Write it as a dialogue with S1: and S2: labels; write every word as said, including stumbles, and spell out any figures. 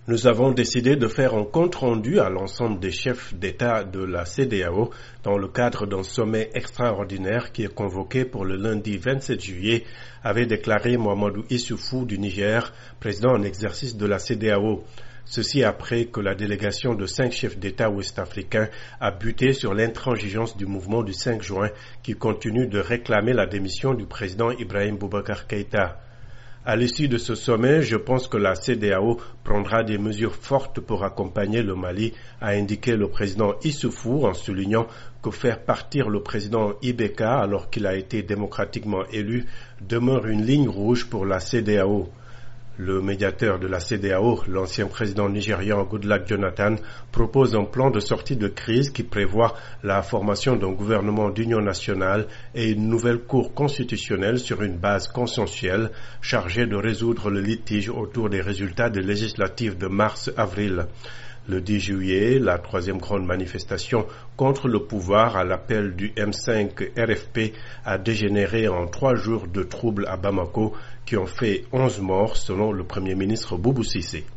S1: Nous avons décidé de faire un compte-rendu à l'ensemble des chefs d'État de la C E D E A O dans le cadre d'un sommet extraordinaire qui est convoqué pour le lundi vingt-sept juillet, avait déclaré Mahamadou Issoufou du Niger, président en exercice de la C E D E A O. Ceci après que la délégation de cinq chefs d'État ouest-africains a buté sur l'intransigeance du mouvement du cinq juin qui continue de réclamer la démission du président Ibrahim Boubacar Keïta. À l'issue de ce sommet, je pense que la C E D E A O prendra des mesures fortes pour accompagner le Mali, a indiqué le président Issoufou en soulignant que faire partir le président Ibeka alors qu'il a été démocratiquement élu demeure une ligne rouge pour la C E D E A O. Le médiateur de la C E D E A O, l'ancien président nigérian Goodluck Jonathan, propose un plan de sortie de crise qui prévoit la formation d'un gouvernement d'union nationale et une nouvelle cour constitutionnelle sur une base consensuelle chargée de résoudre le litige autour des résultats des législatives de mars-avril. Le dix juillet, la troisième grande manifestation contre le pouvoir à l'appel du M cinq R F P a dégénéré en trois jours de troubles à Bamako qui ont fait onze morts selon le Premier ministre Boubou Cissé.